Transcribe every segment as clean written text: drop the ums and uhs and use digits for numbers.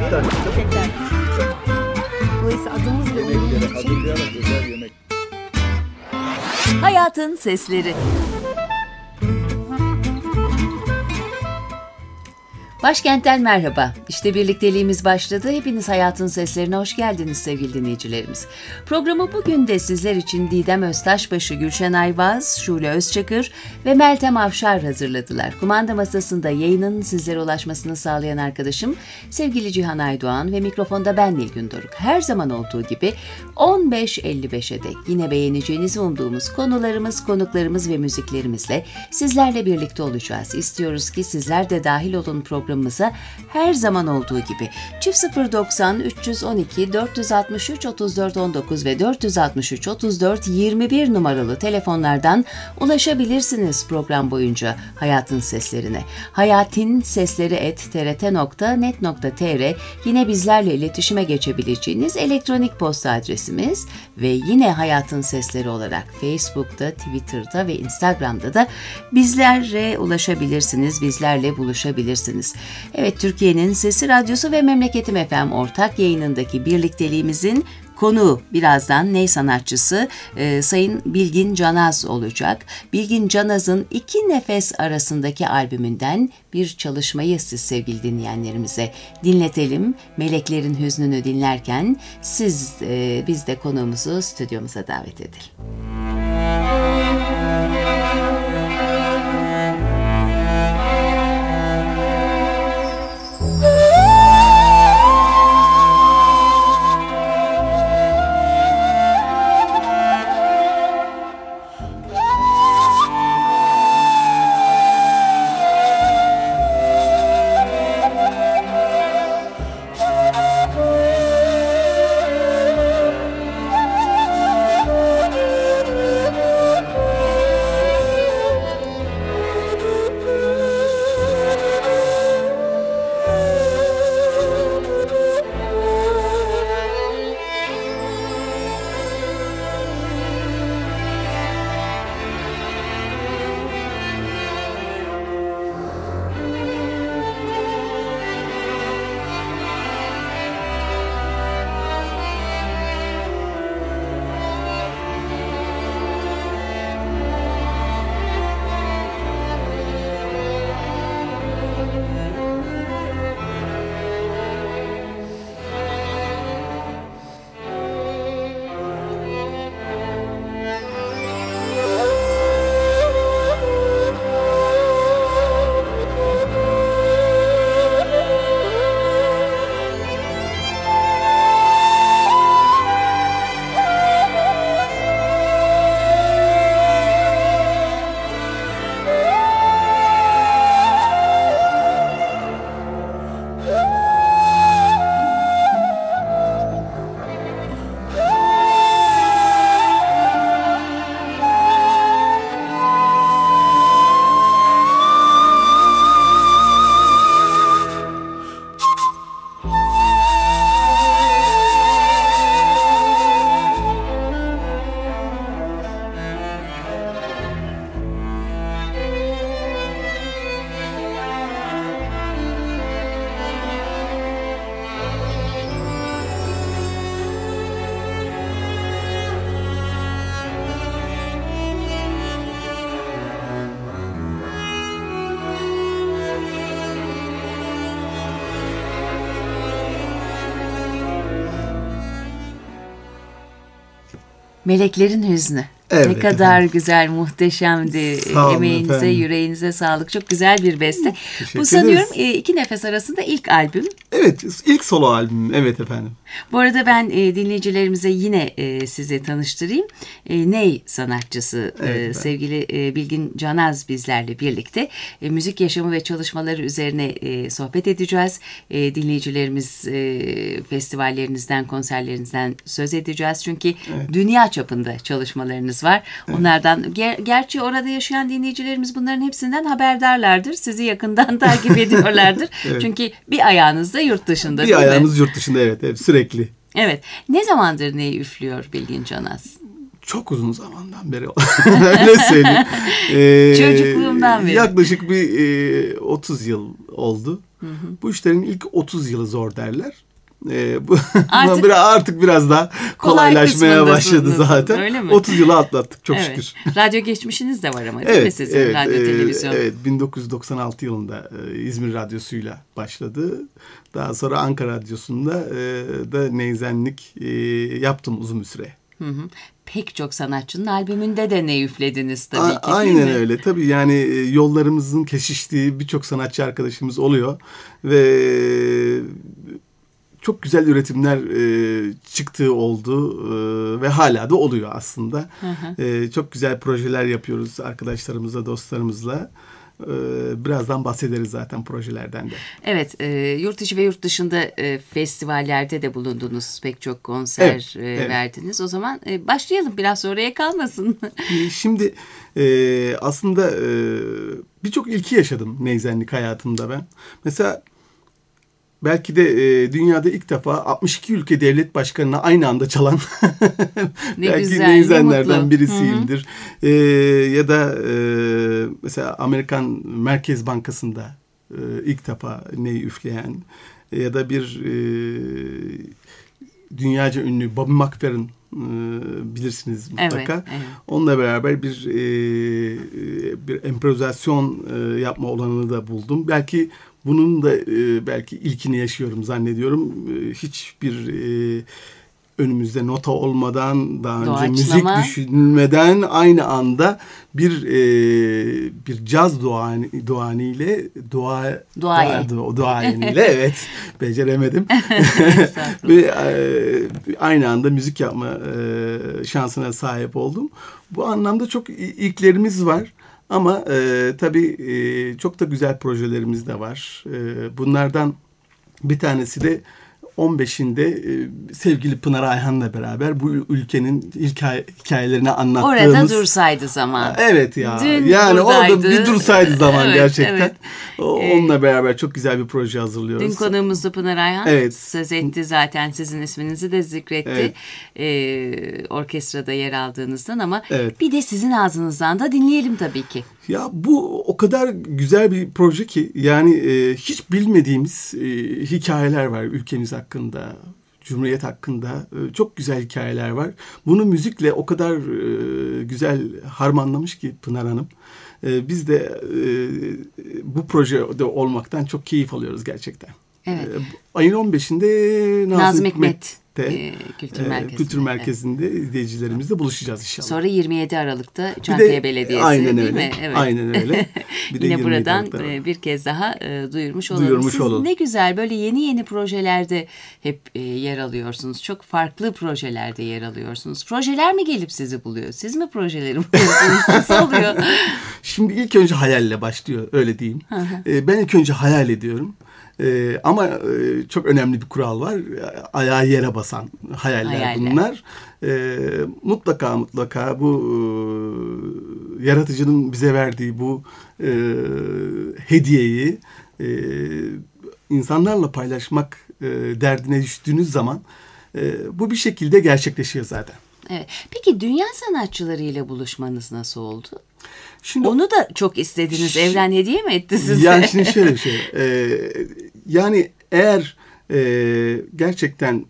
çiçekler. Çiçekler. Dolayısıyla adımız da uyumlu Yemekleri için. hazırlayarak güzel yemek. Hayatın Sesleri. Başkent'ten merhaba. İşte birlikteliğimiz başladı. Hepiniz Hayatın Seslerine hoş geldiniz sevgili dinleyicilerimiz. Programı bugün de sizler için Didem Öztaşbaşı, Gülşen Ayvaz, Şule Özçakır ve Meltem Avşar hazırladılar. Kumanda masasında yayının sizlere ulaşmasını sağlayan arkadaşım sevgili Cihan Aydoğan ve mikrofonda ben Nilgün Doruk. Her zaman olduğu gibi 15.55'e dek yine beğeneceğinizi umduğumuz konularımız, konuklarımız ve müziklerimizle sizlerle birlikte olacağız. İstiyoruz ki sizler de dahil olun programımıza her zaman olduğu gibi. Çift 090 312 463 34 19 ve 463 34 21 numaralı telefonlardan ulaşabilirsiniz program boyunca Hayatın Seslerine. hayatinSesleri@trt.net.tr yine bizlerle iletişime geçebileceğiniz elektronik posta adresimiz ve yine Hayatın Sesleri olarak Facebook'ta, Twitter'da ve Instagram'da da bizlere ulaşabilirsiniz, bizlerle buluşabilirsiniz. Evet, Türkiye'nin Sesi Radyosu ve Memleketim FM ortak yayınındaki birlikteliğimizin konuğu birazdan ney sanatçısı Sayın Bilgin Canaz olacak. Bilgin Canaz'ın İki Nefes arasındaki albümünden bir çalışmayı siz sevgili dinleyenlerimize dinletelim. Meleklerin Hüznünü dinlerken biz de konuğumuzu stüdyomuza davet edelim. Meleklerin Hüznü. Evet, ne kadar efendim. Güzel, muhteşemdi. Emeğinize, efendim. Yüreğinize sağlık. Çok güzel bir beste. Teşekkür Bu sanıyorum ederiz. İki Nefes arasında ilk albüm. Evet, ilk solo albüm. Evet efendim. Bu arada ben dinleyicilerimize yine sizi tanıştırayım. Ney sanatçısı evet, sevgili Bilgin Canaz bizlerle birlikte. Müzik yaşamı ve çalışmaları üzerine sohbet edeceğiz. Dinleyicilerimiz festivallerinizden, konserlerinizden söz edeceğiz. Çünkü evet, dünya çapında çalışmalarınız var. Evet. Onlardan gerçi orada yaşayan dinleyicilerimiz bunların hepsinden haberdarlardır. Sizi yakından takip ediyorlardır. Evet. Çünkü bir ayağınız da yurt dışında. Bir ayağımız yurt dışında evet sürekli. Evet. Ne zamandır neyi üflüyor Bilgin Canaz? Çok uzun zamandan beri. Ne söyleyeyim? Çocukluğumdan beri. Yaklaşık bir 30 yıl oldu. Bu işlerin ilk 30 yılı zor derler. Bu Artık biraz daha kolay kolaylaşmaya başladı kısmındasınız, zaten. öyle mi? 30 yılı atlattık çok Evet. şükür. Radyo geçmişiniz de var ama değil mi sizin radyo televizyon? Evet, 1996 yılında İzmir Radyosu'yla başladı. Daha sonra Ankara Radyosu'nda da neyzenlik yaptım uzun bir süre. Pek çok sanatçının albümünde de ne üflediniz tabii ki, Aynen değil mi? öyle. Tabii yani yollarımızın kesiştiği birçok sanatçı arkadaşımız oluyor ve çok güzel üretimler çıktığı oldu ve hala da oluyor aslında. Çok güzel projeler yapıyoruz arkadaşlarımızla, dostlarımızla. Birazdan bahsederiz zaten projelerden de. Evet, yurt içi ve yurt dışında festivallerde de bulundunuz. Pek çok konser verdiniz. O zaman başlayalım, biraz oraya kalmasın. Şimdi aslında birçok ilki yaşadım neyzenlik hayatımda ben. Mesela belki de dünyada ilk defa 62 ülke devlet başkanına aynı anda çalan belki güzel, neyzenlerden birisiyimdir. Ya da mesela Amerikan Merkez Bankası'nda ilk defa ney üfleyen ya da bir dünyaca ünlü Bobby McFerrin bilirsiniz mutlaka. Evet, evet. Onunla beraber bir improvizasyon yapma olanını da buldum. Belki bunun da belki ilkini yaşıyorum zannediyorum. Hiçbir önümüzde nota olmadan, daha önce müzik düşünülmeden aynı anda bir caz duayeniyle evet beceremedim. Ve aynı anda müzik yapma şansına sahip oldum. Bu anlamda çok ilklerimiz var. Ama tabii çok da güzel projelerimiz de var. Bunlardan bir tanesi de 15'inde sevgili Pınar Ayhan'la beraber bu ülkenin ilk hikayelerini anlattığımız. Orada dursaydı zaman. Evet ya. Dün yani buradaydı. orada bir dursaydı zaman Evet, gerçekten. evet. Onunla beraber çok güzel bir proje hazırlıyoruz. Dün konuğumuz da Pınar Ayhan. Evet. Söz etti zaten, sizin isminizi de zikretti. Evet. Orkestrada yer aldığınızdan ama bir de sizin ağzınızdan da dinleyelim tabii ki. Ya bu o kadar güzel bir proje ki yani hiç bilmediğimiz hikayeler var ülkemiz hakkında, Cumhuriyet hakkında çok güzel hikayeler var. Bunu müzikle o kadar güzel harmanlamış ki Pınar Hanım. Biz de bu projede olmaktan çok keyif alıyoruz gerçekten. Evet. Ayın 15'inde Nazım Hikmet Kültür Merkezi'nde izleyicilerimizle buluşacağız inşallah. Sonra 27 Aralık'ta Çankaya Belediyesi aynen değil öyle, mi? Evet. Aynen öyle. Bir de yine buradan Aralık'ta bir kez daha duyurmuş olalım. Siz ne güzel böyle yeni projelerde hep yer alıyorsunuz. Çok farklı projelerde yer alıyorsunuz. Projeler mi gelip sizi buluyor? Siz mi projeleri buluyorsunuz? Nasıl oluyor? Şimdi ilk önce hayalle başlıyor, öyle diyeyim. Ben ilk önce hayal ediyorum. Ama çok önemli bir kural var. Ayağı yere basan hayaller bunlar. Mutlaka bu yaratıcının bize verdiği bu hediyeyi insanlarla paylaşmak derdine düştüğünüz zaman bu bir şekilde gerçekleşiyor zaten. Evet. Peki dünya sanatçılarıyla buluşmanız nasıl oldu? Şimdi, onu da çok istediniz. Evren hediye mi etti size? Yani şimdi şöyle bir şey. Yani eğer gerçekten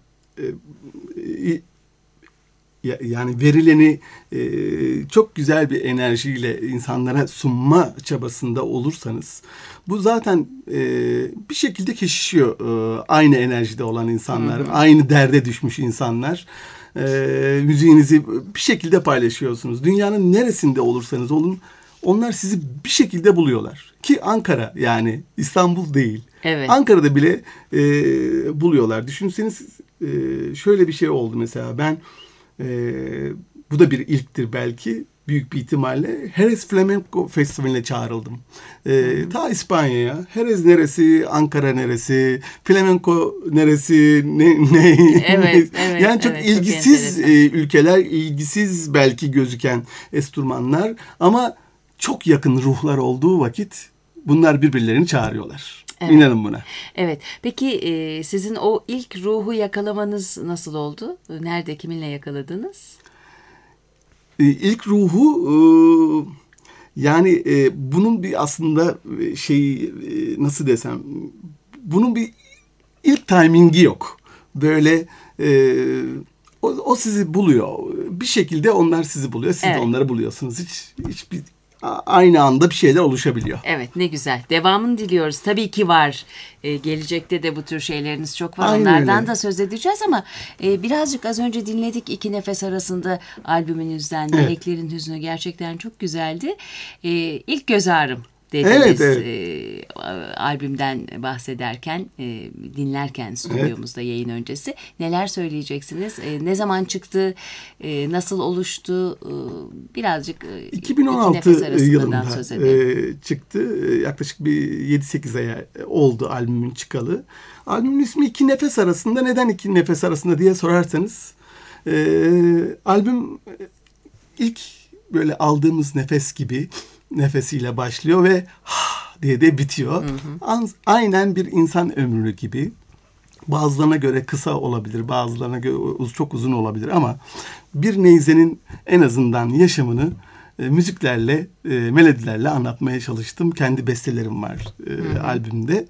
yani verileni çok güzel bir enerjiyle insanlara sunma çabasında olursanız bu zaten bir şekilde kesişiyor aynı enerjide olan insanlar, aynı derde düşmüş insanlar. Müziğinizi bir şekilde paylaşıyorsunuz. Dünyanın neresinde olursanız olun onlar sizi bir şekilde buluyorlar. Ki Ankara, yani İstanbul değil. Evet. Ankara'da bile buluyorlar. Düşünseniz şöyle bir şey oldu mesela. Ben bu da bir ilktir belki. Büyük bir ihtimalle Jerez Flamenco Festivali'ne çağrıldım. Ta İspanya'ya. Jerez neresi, Ankara neresi, flamenco neresi, ne? Evet, yani çok ilgisiz ülkeler, ilgisiz belki gözüken enstrümanlar ama çok yakın ruhlar olduğu vakit bunlar birbirlerini çağırıyorlar. Evet. İnanın buna. Evet. Peki sizin o ilk ruhu yakalamanız nasıl oldu? Nerede, kiminle yakaladınız? İlk ruhu yani bunun bir aslında nasıl desem bunun bir ilk timingi yok. Böyle o sizi buluyor. Bir şekilde onlar sizi buluyor. Siz de onları buluyorsunuz. Hiçbir aynı anda bir şeyler oluşabiliyor. Evet, ne güzel. Devamını diliyoruz. Tabii ki var. Gelecekte de bu tür şeyleriniz çok var. Aynen Onlardan öyle. da söz edeceğiz ama birazcık az önce dinledik İki Nefes Arasında albümünüzden. Meleklerin Hüznü gerçekten çok güzeldi. İlk göz ağrım dediniz. Albümden bahsederken, dinlerken stüdyomuzda yayın öncesi. Neler söyleyeceksiniz? Ne zaman çıktı? Nasıl oluştu? Birazcık İki 2016 Nefes Arasında'dan yılında söz edelim. çıktı. Yaklaşık bir 7-8 ay oldu albümün çıkalı. Albümün ismi İki Nefes Arasında. Neden İki Nefes Arasında diye sorarsanız, albüm ilk böyle aldığımız nefes gibi nefesiyle başlıyor ve diye de bitiyor. Aynen bir insan ömrü gibi. Bazılarına göre kısa olabilir, bazılarına göre çok uzun olabilir ama bir neyzenin en azından yaşamını müziklerle, melodilerle anlatmaya çalıştım. Kendi bestelerim var albümde.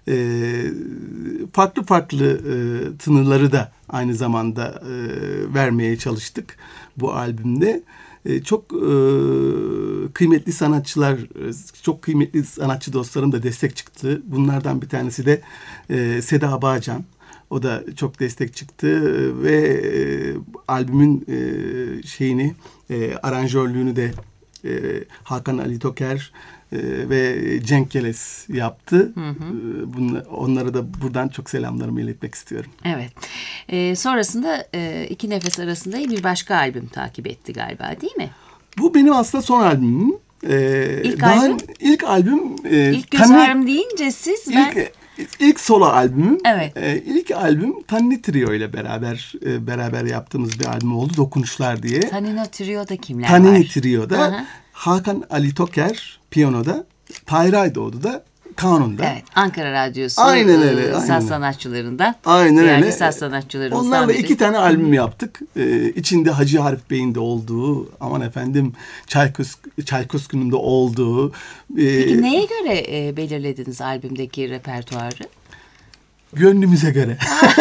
Farklı farklı tınıları da aynı zamanda vermeye çalıştık bu albümde. Çok kıymetli sanatçılar, çok kıymetli sanatçı dostlarım da destek çıktı. Bunlardan bir tanesi de Seda Bağcan. O da çok destek çıktı ve albümün aranjörlüğünü de Hakan Ali Toker ve Cenk Geles yaptı. Onlara da buradan çok selamlarımı iletmek istiyorum. Evet. Sonrasında İki Nefes Arasında bir başka albüm takip etti galiba, değil mi? Bu benim aslında son albümüm. İlk albüm. İlk göz ağrım deyince siz İlk solo albümüm. Evet. İlk albüm Tanni Trio ile beraber yaptığımız bir albüm oldu. Dokunuşlar diye. Tanni Trio'da kimler Tanni var? Trio'da Hakan Ali Toker piyanoda, Tahir Aydoğdu da kanunda. Evet, Ankara Radyosu aynen öyle, saz sanatçılarından. Aynen değerli öyle. Saz sanatçılarımızdan Onlarla biri. 2 tane albüm yaptık. İçinde Hacı Harip Bey'in de olduğu, aman efendim Çaykoski'nin de olduğu. Peki neye göre belirlediniz albümdeki repertuarı? Gönlümüze göre.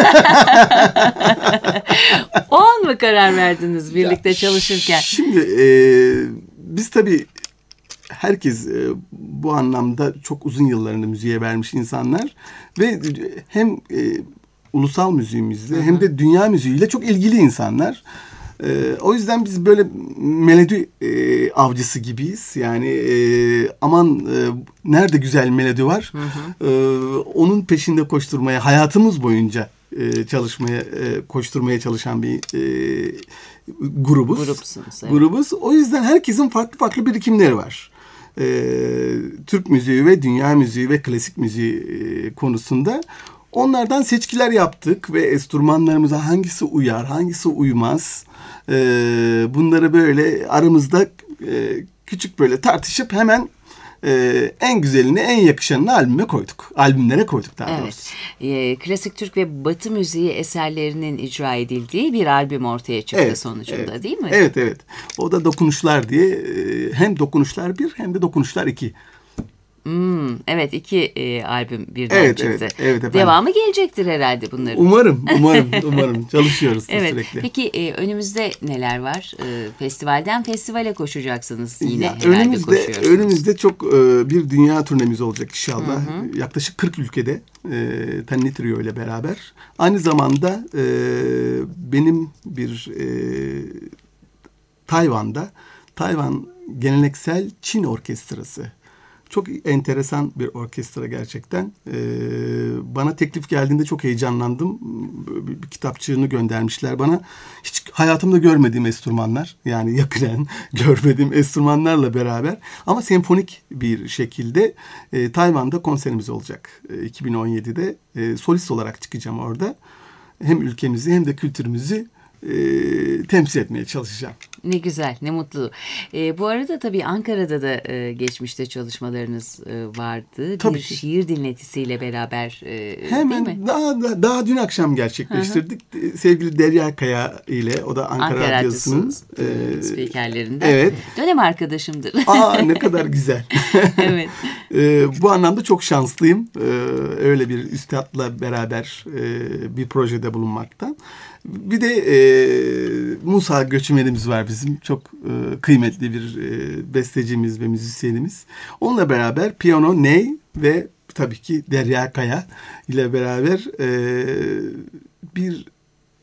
O an mı karar verdiniz birlikte çalışırken? Şimdi biz tabii herkes bu anlamda çok uzun yıllarını müziğe vermiş insanlar ve hem ulusal müziğimizle hem de dünya müziğiyle çok ilgili insanlar. O yüzden biz böyle melodi avcısı gibiyiz. Yani nerede güzel melodi var, onun peşinde koşturmaya, hayatımız boyunca koşturmaya çalışan bir grubuz. Grupsunuz, evet. Grubuz. O yüzden herkesin farklı farklı birikimleri var. Türk müziği ve dünya müziği ve klasik müziği konusunda onlardan seçkiler yaptık ve enstrümanlarımıza hangisi uyar, hangisi uymaz, bunları böyle aramızda küçük böyle tartışıp hemen en güzelini, en yakışanını albümlere koyduk daha doğrusu. Klasik Türk ve Batı müziği eserlerinin icra edildiği bir albüm ortaya çıktı sonucunda, değil mi? Evet. O da Dokunuşlar diye, hem Dokunuşlar 1 hem de Dokunuşlar 2. Evet, 2 albüm birden çıktı. Evet efendim. Devamı gelecektir herhalde bunların. Umarım. Çalışıyoruz sürekli. Peki önümüzde neler var? Festivalden festivale koşacaksınız yine herhalde koşuyorsunuz. Önümüzde çok bir dünya turnemiz olacak inşallah. Yaklaşık 40 ülkede Tanni Trio ile beraber. Aynı zamanda benim bir Tayvan Geleneksel Çin Orkestrası. Çok enteresan bir orkestra gerçekten. Bana teklif geldiğinde çok heyecanlandım. Bir kitapçığını göndermişler bana. Hiç hayatımda görmediğim enstrümanlar. Yani yakinen görmediğim enstrümanlarla beraber. Ama senfonik bir şekilde Tayvan'da konserimiz olacak. 2017'de solist olarak çıkacağım orada. Hem ülkemizi hem de kültürümüzü temsil etmeye çalışacağım. Ne güzel, ne mutlu. Bu arada tabii Ankara'da da geçmişte çalışmalarınız vardı. Tabii bir ki. şiir dinletisiyle beraber değil mi? Hemen daha dün akşam gerçekleştirdik. Sevgili Derya Kaya ile, o da Ankara Radyosu'nun spikerlerinden. Evet. Dönem arkadaşımdır. Ne kadar güzel. Evet. Bu anlamda çok şanslıyım. Öyle bir üstadla beraber bir projede bulunmaktan. Bir de Musa Göçmenimiz var bizim. Çok kıymetli bir bestecimiz ve müzisyenimiz. Onunla beraber piyano, ney ve tabii ki Derya Kaya ile beraber bir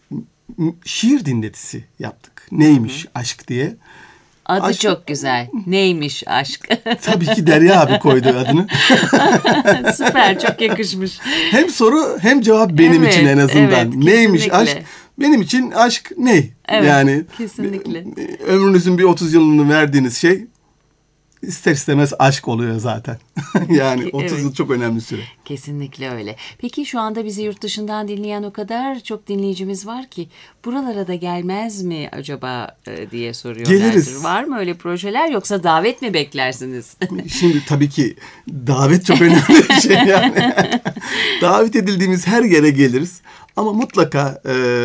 şiir dinletisi yaptık. Neymiş aşk diye. Adı Aşk... çok güzel. Neymiş aşk? Tabii ki Derya abi koydu adını. Süper, çok yakışmış. Hem soru hem cevap benim için en azından. Evet, neymiş kesinlikle. aşk? Benim için aşk ne? Evet, yani kesinlikle. Ömrünüzün bir 30 yılını verdiğiniz şey ister istemez aşk oluyor zaten. Yani 30 Evet. yıl çok önemli süre. Kesinlikle öyle. Peki şu anda bizi yurt dışından dinleyen o kadar çok dinleyicimiz var ki buralara da gelmez mi acaba diye soruyorlardır. Geliriz. Var mı öyle projeler, yoksa davet mi beklersiniz? Şimdi tabii ki davet çok önemli bir şey yani. Davet edildiğimiz her yere geliriz. Ama mutlaka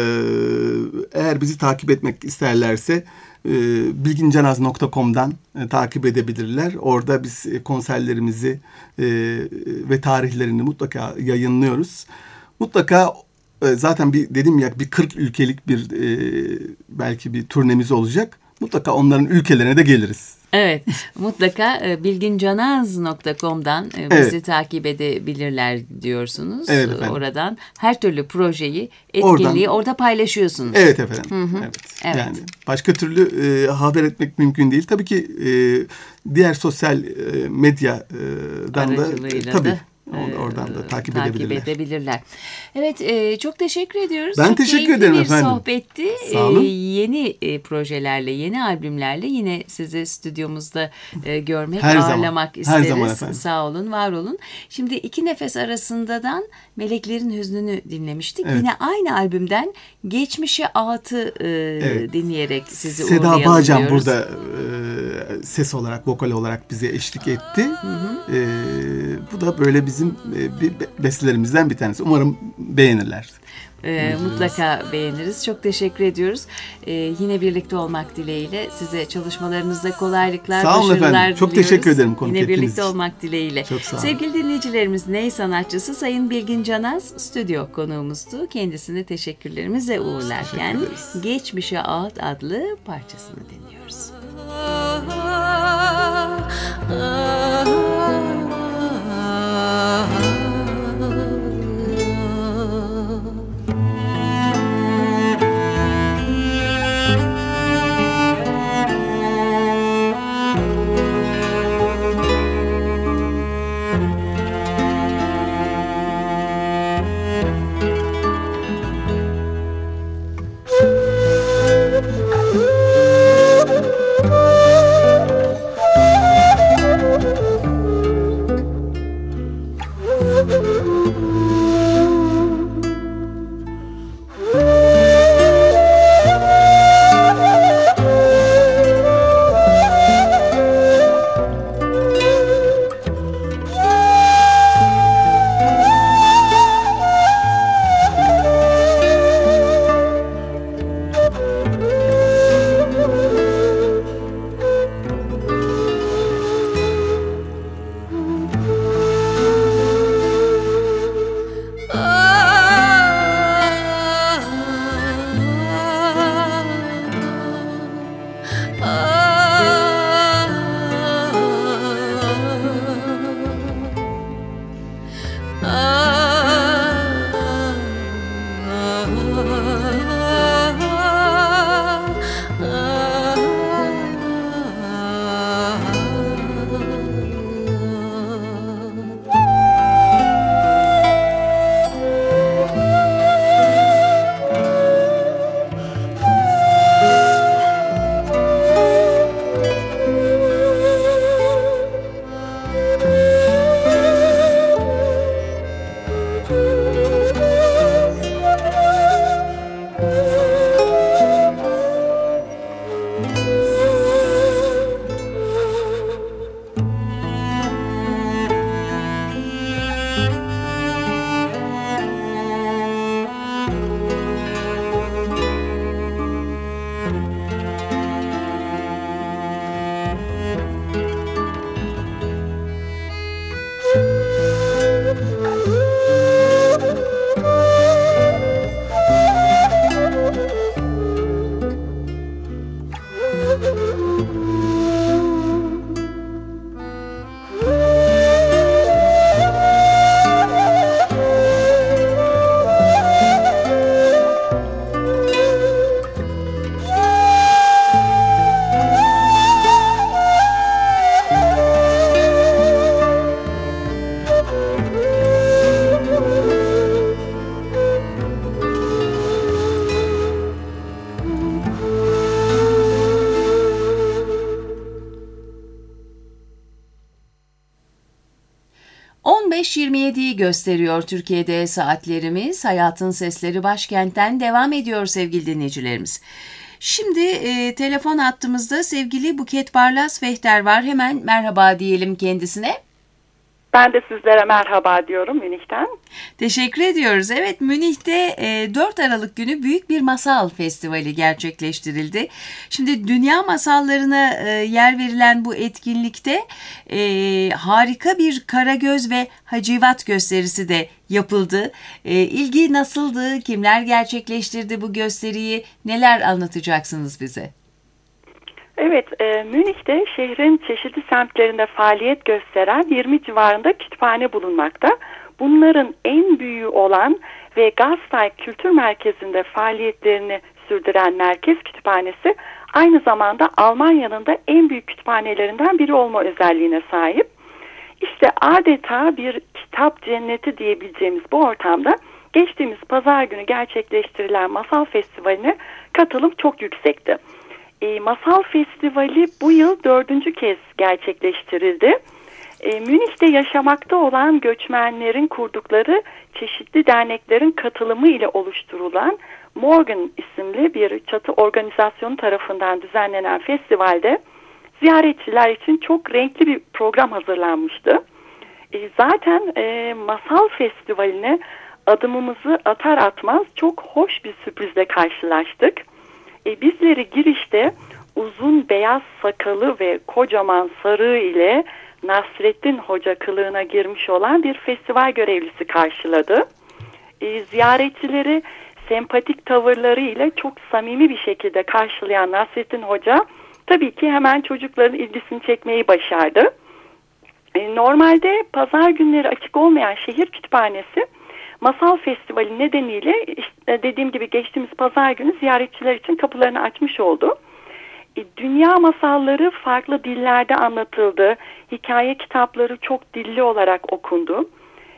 eğer bizi takip etmek isterlerse bilgincanaz.com'dan takip edebilirler. Orada biz konserlerimizi ve tarihlerini mutlaka yayınlıyoruz. Mutlaka zaten dedim ya, bir 40 ülkelik bir belki bir turnemiz olacak. Mutlaka onların ülkelerine de geliriz. Evet, mutlaka bilgincanaz.com'dan bizi Evet. takip edebilirler diyorsunuz. Evet efendim. Oradan her türlü projeyi, etkinliği orada paylaşıyorsunuz. Evet efendim. Evet. Evet. Yani başka türlü haber etmek mümkün değil. Tabii ki diğer sosyal medyadan da Aracılığıyla tabii da, oradan da takip edebilirler. Evet, çok teşekkür ediyoruz. Ben Çok teşekkür keyifli ederim bir efendim. sohbetti. Sağ olun. Yeni projelerle, yeni albümlerle yine sizi stüdyomuzda görmek, Her zaman. ağırlamak Her isteriz. zaman efendim. Sağ olun, var olun. Şimdi İki Nefes Arasında'dan Meleklerin Hüznü'nü dinlemiştik. Evet. Yine aynı albümden Geçmişe Ağıt'ı Evet. dinleyerek sizi Seda uğurlayalım Bağcan diyoruz. burada ses olarak, vokal olarak bize eşlik etti. Bu da böyle bizim bestelerimizden bir tanesi. Umarım beğenirler. Mutlaka beğeniriz. Çok teşekkür ediyoruz. Yine birlikte olmak dileğiyle size çalışmalarınızda kolaylıklar, Sağ olun başarılar efendim. Çok diliyoruz. teşekkür ederim konuk Yine ettiğiniz birlikte için. olmak dileğiyle. Çok sağ olun. Sevgili dinleyicilerimiz, ney sanatçısı Sayın Bilgin Canaz stüdyo konuğumuzdu. Kendisine teşekkürlerimizle uğurlarken Teşekkür ederiz. Geçmişe Ağıt adlı parçasını dinliyoruz. 15.27'yi gösteriyor Türkiye'de saatlerimiz. Hayatın Sesleri Başkent'ten devam ediyor sevgili dinleyicilerimiz. Şimdi telefon hattımızda sevgili Buket Barlas Fehter var. Hemen merhaba diyelim kendisine. Ben de sizlere merhaba diyorum Münih'ten. Teşekkür ediyoruz. Evet, Münih'te 4 Aralık günü büyük bir masal festivali gerçekleştirildi. Şimdi dünya masallarına yer verilen bu etkinlikte harika bir Karagöz ve Hacivat gösterisi de yapıldı. İlgi nasıldı? Kimler gerçekleştirdi bu gösteriyi? Neler anlatacaksınız bize? Evet, Münih'te şehrin çeşitli semtlerinde faaliyet gösteren 20 civarında kütüphane bulunmakta. Bunların en büyüğü olan ve Gasteig Kültür Merkezi'nde faaliyetlerini sürdüren Merkez Kütüphanesi aynı zamanda Almanya'nın da en büyük kütüphanelerinden biri olma özelliğine sahip. İşte adeta bir kitap cenneti diyebileceğimiz bu ortamda geçtiğimiz pazar günü gerçekleştirilen Masal Festivali'ne katılım çok yüksekti. Masal Festivali bu yıl 4. kez gerçekleştirildi. Münih'te yaşamakta olan göçmenlerin kurdukları çeşitli derneklerin katılımı ile oluşturulan Morgan isimli bir çatı organizasyonu tarafından düzenlenen festivalde ziyaretçiler için çok renkli bir program hazırlanmıştı. Zaten Masal Festivali'ne adımımızı atar atmaz çok hoş bir sürprizle karşılaştık. Bizleri girişte uzun beyaz sakalı ve kocaman sarığı ile Nasrettin Hoca kılığına girmiş olan bir festival görevlisi karşıladı. Ziyaretçileri sempatik tavırları ile çok samimi bir şekilde karşılayan Nasrettin Hoca tabii ki hemen çocukların ilgisini çekmeyi başardı. Normalde pazar günleri açık olmayan şehir kütüphanesi Masal Festivali nedeniyle işte dediğim gibi geçtiğimiz pazar günü ziyaretçiler için kapılarını açmış oldu. Dünya masalları farklı dillerde anlatıldı. Hikaye kitapları çok dilli olarak okundu.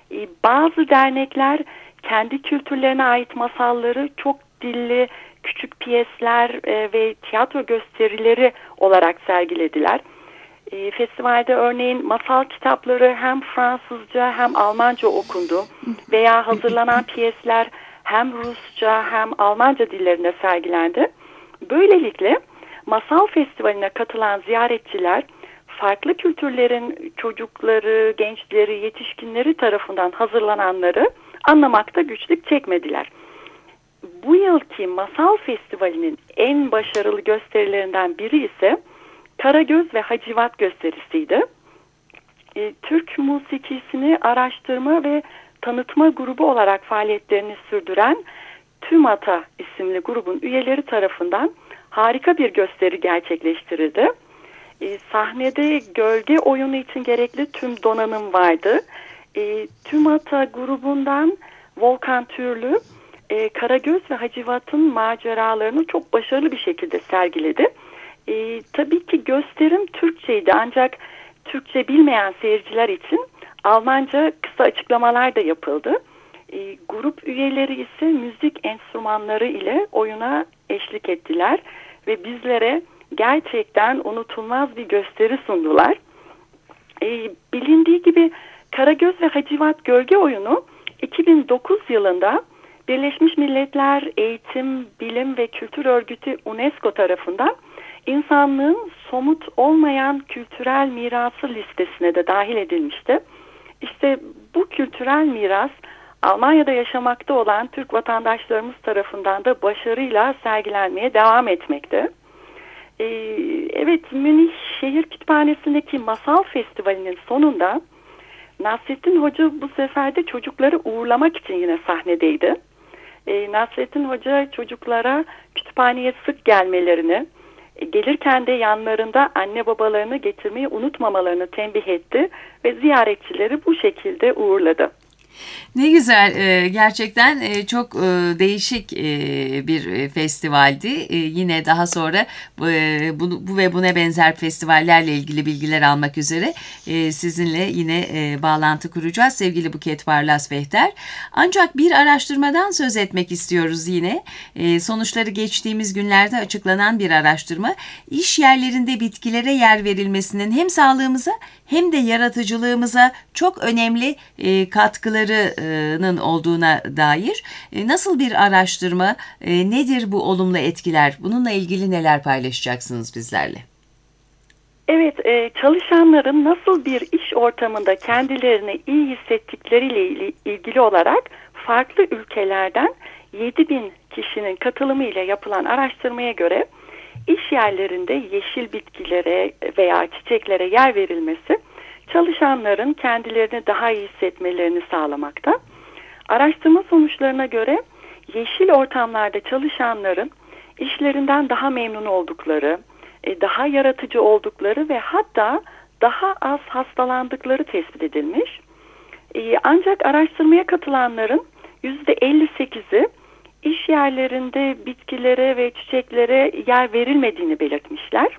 Bazı dernekler kendi kültürlerine ait masalları çok dilli küçük piyesler ve tiyatro gösterileri olarak sergilediler. Festivalde örneğin masal kitapları hem Fransızca hem Almanca okundu veya hazırlanan piyesler hem Rusça hem Almanca dillerinde sergilendi. Böylelikle Masal Festivali'ne katılan ziyaretçiler farklı kültürlerin çocukları, gençleri, yetişkinleri tarafından hazırlananları anlamakta güçlük çekmediler. Bu yılki Masal Festivali'nin en başarılı gösterilerinden biri ise Karagöz ve Hacivat gösterisiydi. Türk musikisini araştırma ve tanıtma grubu olarak faaliyetlerini sürdüren TÜMATA isimli grubun üyeleri tarafından harika bir gösteri gerçekleştirildi. Sahnede gölge oyunu için gerekli tüm donanım vardı. TÜMATA grubundan Volkan Türlü, Karagöz ve Hacivat'ın maceralarını çok başarılı bir şekilde sergiledi. Tabii ki gösterim Türkçeydi ancak Türkçe bilmeyen seyirciler için Almanca kısa açıklamalar da yapıldı. Grup üyeleri ise müzik enstrümanları ile oyuna eşlik ettiler ve bizlere gerçekten unutulmaz bir gösteri sundular. Bilindiği gibi Karagöz ve Hacivat Gölge Oyunu 2009 yılında Birleşmiş Milletler Eğitim, Bilim ve Kültür Örgütü UNESCO tarafından insanlığın somut olmayan kültürel mirası listesine de dahil edilmişti. İşte bu kültürel miras Almanya'da yaşamakta olan Türk vatandaşlarımız tarafından da başarıyla sergilenmeye devam etmekte. Evet, Münih Şehir Kütüphanesi'ndeki Masal Festivali'nin sonunda Nasrettin Hoca bu sefer de çocukları uğurlamak için yine sahnedeydi. Nasrettin Hoca çocuklara kütüphaneye sık gelmelerini, gelirken de yanlarında anne babalarını getirmeyi unutmamalarını tembih etti ve ziyaretçileri bu şekilde uğurladı. Ne güzel, gerçekten çok değişik bir festivaldi. Yine daha sonra bu ve buna benzer festivallerle ilgili bilgiler almak üzere sizinle yine bağlantı kuracağız sevgili Buket Barlas-Vehter. Ancak bir araştırmadan söz etmek istiyoruz yine. Sonuçları geçtiğimiz günlerde açıklanan bir araştırma, iş yerlerinde bitkilere yer verilmesinin hem sağlığımıza hem de yaratıcılığımıza çok önemli katkılarının olduğuna dair. Nasıl bir araştırma, nedir bu olumlu etkiler? Bununla ilgili neler paylaşacaksınız bizlerle? Evet, çalışanların nasıl bir iş ortamında kendilerini iyi hissettikleriyle ilgili olarak farklı ülkelerden 7.000 kişinin katılımıyla yapılan araştırmaya göre iş yerlerinde yeşil bitkilere veya çiçeklere yer verilmesi çalışanların kendilerini daha iyi hissetmelerini sağlamakta. Araştırma sonuçlarına göre yeşil ortamlarda çalışanların işlerinden daha memnun oldukları, daha yaratıcı oldukları ve hatta daha az hastalandıkları tespit edilmiş. Ancak araştırmaya katılanların %58'i iş yerlerinde bitkilere ve çiçeklere yer verilmediğini belirtmişler.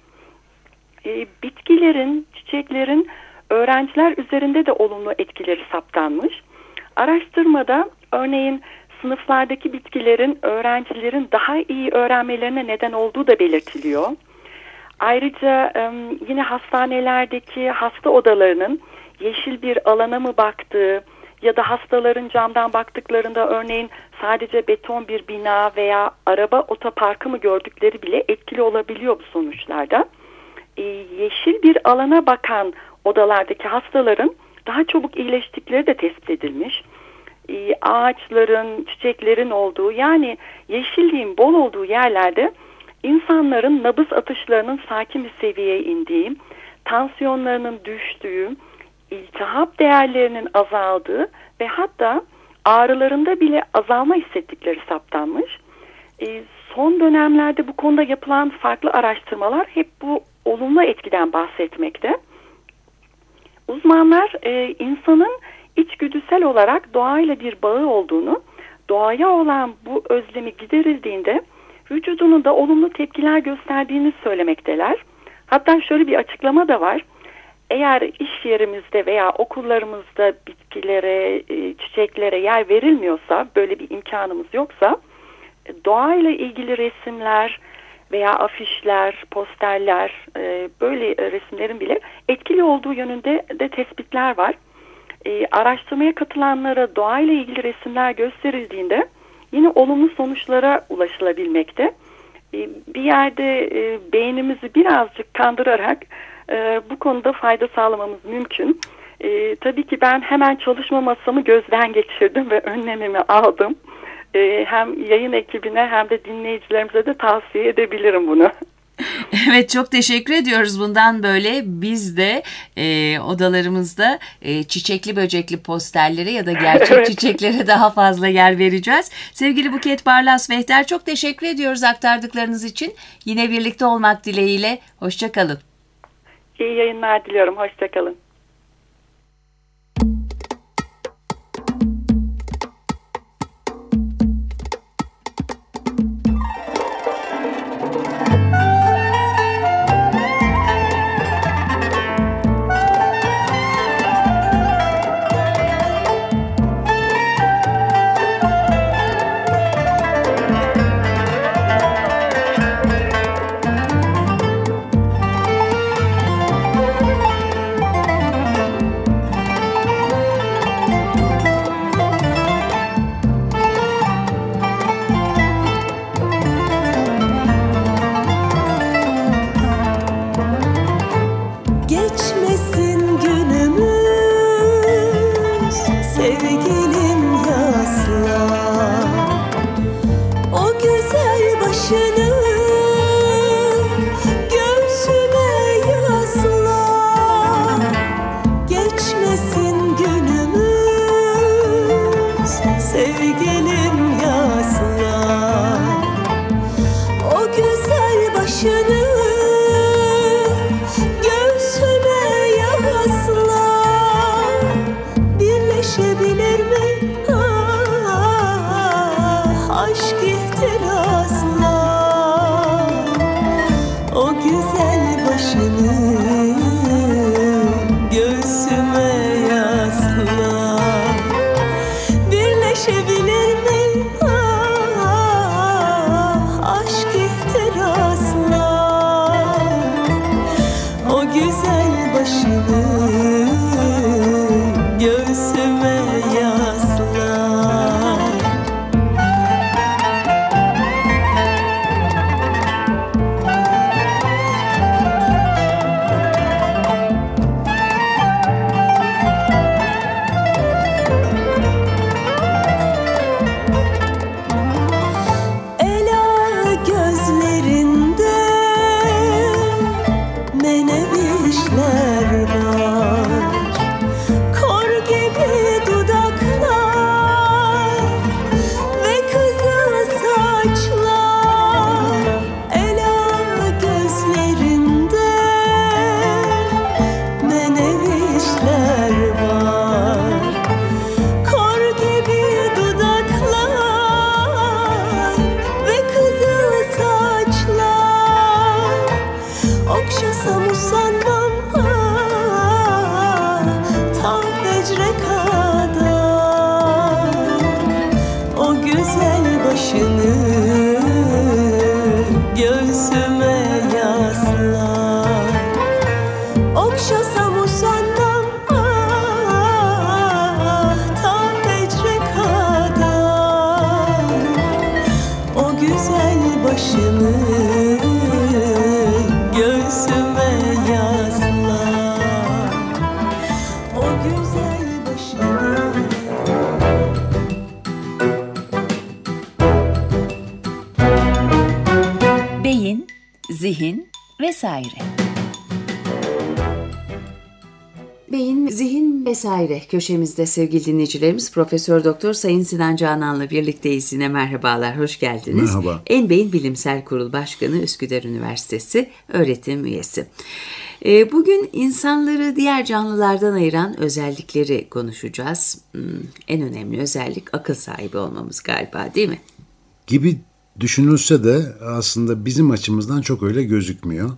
Bitkilerin, çiçeklerin öğrenciler üzerinde de olumlu etkileri saptanmış. Araştırmada örneğin sınıflardaki bitkilerin öğrencilerin daha iyi öğrenmelerine neden olduğu da belirtiliyor. Ayrıca yine hastanelerdeki hasta odalarının yeşil bir alana mı baktığı ya da hastaların camdan baktıklarında örneğin sadece beton bir bina veya araba otoparkı mı gördükleri bile etkili olabiliyor bu sonuçlarda. Yeşil bir alana bakan odalardaki hastaların daha çabuk iyileştikleri de tespit edilmiş. Ağaçların, çiçeklerin olduğu, yani yeşilliğin bol olduğu yerlerde insanların nabız atışlarının sakin bir seviyeye indiği, tansiyonlarının düştüğü, iltihap değerlerinin azaldığı ve hatta ağrılarında bile azalma hissettikleri saptanmış. Son dönemlerde bu konuda yapılan farklı araştırmalar hep bu olumlu etkiden bahsetmekte. Uzmanlar insanın içgüdüsel olarak doğayla bir bağı olduğunu, doğaya olan bu özlemi giderildiğinde vücudunun da olumlu tepkiler gösterdiğini söylemekteler. Hatta şöyle bir açıklama da var. Eğer iş yerimizde veya okullarımızda bitkilere, çiçeklere yer verilmiyorsa, böyle bir imkanımız yoksa, doğayla ilgili resimler veya afişler, posterler, böyle resimlerin bile etkili olduğu yönünde de tespitler var. Araştırmaya katılanlara doğayla ilgili resimler gösterildiğinde yine olumlu sonuçlara ulaşılabilmekte. Bir yerde beynimizi birazcık kandırarak bu konuda fayda sağlamamız mümkün. Tabii ki ben hemen çalışma masamı gözden geçirdim ve önlemimi aldım. Hem yayın ekibine hem de dinleyicilerimize de tavsiye edebilirim bunu. Evet, çok teşekkür ediyoruz. Bundan böyle biz de odalarımızda çiçekli böcekli posterlere ya da gerçek evet, çiçeklere daha fazla yer vereceğiz. Sevgili Buket Barlas-Vehter, çok teşekkür ediyoruz aktardıklarınız için. Yine birlikte olmak dileğiyle. Hoşça kalın. İyi yayınlar diliyorum. Hoşça kalın. vesaire. Beyin, zihin vesaire köşemizde sevgili dinleyicilerimiz Profesör Doktor Sayın Sinan Canan'la birlikteyiz yine. Merhabalar, hoş geldiniz. Merhaba. En-Beyin Bilimsel Kurul Başkanı, Üsküdar Üniversitesi öğretim üyesi. Bugün insanları diğer canlılardan ayıran özellikleri konuşacağız. En önemli özellik akıl sahibi olmamız galiba, değil mi? Gibi düşünülse de aslında bizim açımızdan çok öyle gözükmüyor.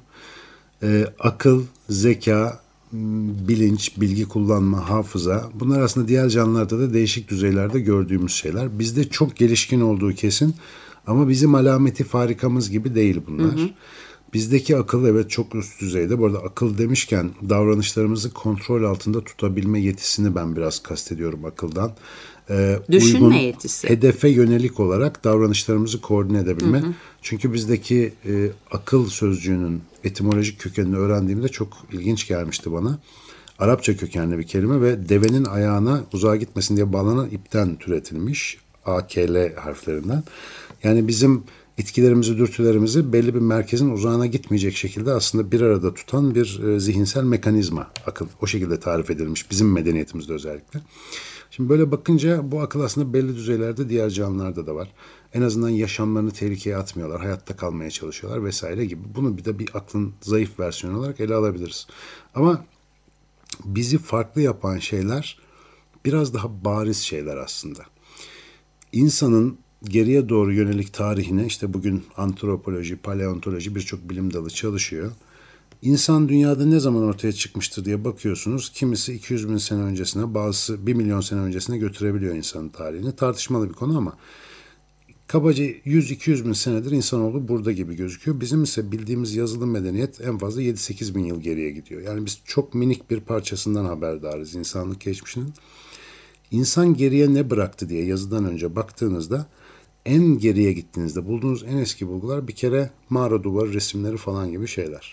Akıl, zeka, bilinç, bilgi kullanma, hafıza, bunlar aslında diğer canlılarda da değişik düzeylerde gördüğümüz şeyler. Bizde çok gelişkin olduğu kesin ama bizim alameti farikamız gibi değil bunlar. Hı hı. Bizdeki akıl evet çok üst düzeyde. Bu arada akıl demişken davranışlarımızı kontrol altında tutabilme yetisini ben biraz kastediyorum akıldan. Düşünme uygun yetisi. Hedefe yönelik olarak davranışlarımızı koordine edebilme. Hı hı. Çünkü bizdeki akıl sözcüğünün etimolojik kökenini öğrendiğimde çok ilginç gelmişti bana. Arapça kökenli bir kelime ve devenin ayağına uzağa gitmesin diye bağlanan ipten türetilmiş. AKL harflerinden. Yani bizim İtkilerimizi, dürtülerimizi belli bir merkezin uzağına gitmeyecek şekilde aslında bir arada tutan bir zihinsel mekanizma akıl. O şekilde tarif edilmiş bizim medeniyetimizde özellikle. Şimdi böyle bakınca bu akıl aslında belli düzeylerde diğer canlılarda da var. En azından yaşamlarını tehlikeye atmıyorlar, hayatta kalmaya çalışıyorlar vesaire gibi. Bunu bir de bir aklın zayıf versiyonu olarak ele alabiliriz. Ama bizi farklı yapan şeyler biraz daha bariz şeyler aslında. İnsanın geriye doğru yönelik tarihine, işte bugün antropoloji, paleontoloji birçok bilim dalı çalışıyor. İnsan dünyada ne zaman ortaya çıkmıştır diye bakıyorsunuz. Kimisi 200 bin sene öncesine, bazısı 1 milyon sene öncesine götürebiliyor insanın tarihini. Tartışmalı bir konu ama kabaca 100-200 bin senedir insanoğlu burada gibi gözüküyor. Bizim ise bildiğimiz yazılı medeniyet en fazla 7-8 bin yıl geriye gidiyor. Yani biz çok minik bir parçasından haberdarız insanlık geçmişinin. İnsan geriye ne bıraktı diye yazıdan önce baktığınızda en geriye gittiğinizde bulduğunuz en eski bulgular bir kere mağara duvarı resimleri falan gibi şeyler.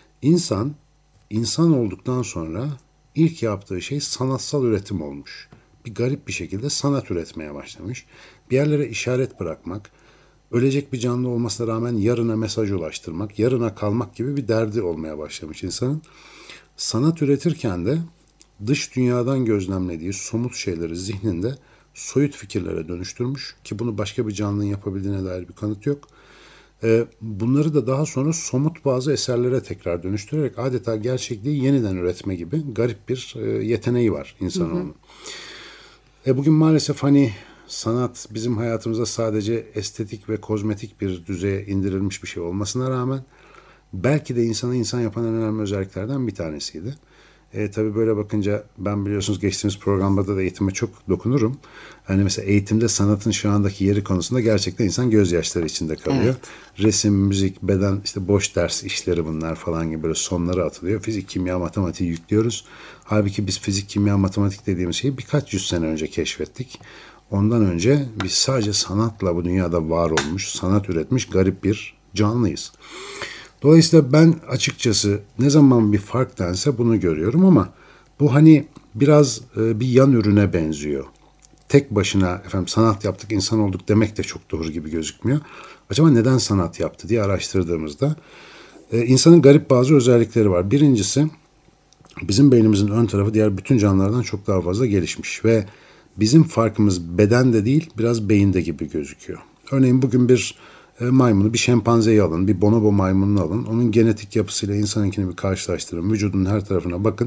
İnsan olduktan sonra ilk yaptığı şey sanatsal üretim olmuş. Bir garip bir şekilde sanat üretmeye başlamış. Bir yerlere işaret bırakmak, ölecek bir canlı olmasına rağmen yarına mesaj ulaştırmak, yarına kalmak gibi bir derdi olmaya başlamış insanın. Sanat üretirken de dış dünyadan gözlemlediği somut şeyleri zihninde soyut fikirlere dönüştürmüş ki bunu başka bir canlının yapabildiğine dair bir kanıt yok. Bunları da daha sonra somut bazı eserlere tekrar dönüştürerek adeta gerçekliği yeniden üretme gibi garip bir yeteneği var insanoğlunun. Bugün maalesef sanat bizim hayatımızda sadece estetik ve kozmetik bir düzeye indirilmiş bir şey olmasına rağmen belki de insanı insan yapan en önemli özelliklerden bir tanesiydi. Tabii böyle bakınca ben biliyorsunuz geçtiğimiz programda da eğitime çok dokunurum. Hani mesela eğitimde sanatın şu andaki yeri konusunda gerçekten insan gözyaşları içinde kalıyor. Evet. Resim, müzik, beden, işte boş ders işleri bunlar falan gibi böyle sonları atılıyor. Fizik, kimya, matematiği yüklüyoruz. Halbuki biz fizik, kimya, matematik dediğimiz şeyi birkaç yüz sene önce keşfettik. Ondan önce biz sadece sanatla bu dünyada var olmuş, sanat üretmiş garip bir canlıyız. Dolayısıyla ben açıkçası ne zaman bir fark dense bunu görüyorum ama bu biraz bir yan ürüne benziyor. Tek başına sanat yaptık, insan olduk demek de çok doğru gibi gözükmüyor. Acaba neden sanat yaptı diye araştırdığımızda insanın garip bazı özellikleri var. Birincisi bizim beynimizin ön tarafı diğer bütün canlılardan çok daha fazla gelişmiş ve bizim farkımız bedende değil biraz beyinde gibi gözüküyor. Örneğin bugün bir maymunu, bir şempanzeyi alın, bir bonobo maymununu alın. Onun genetik yapısıyla insanınkini bir karşılaştırın. Vücudun her tarafına bakın.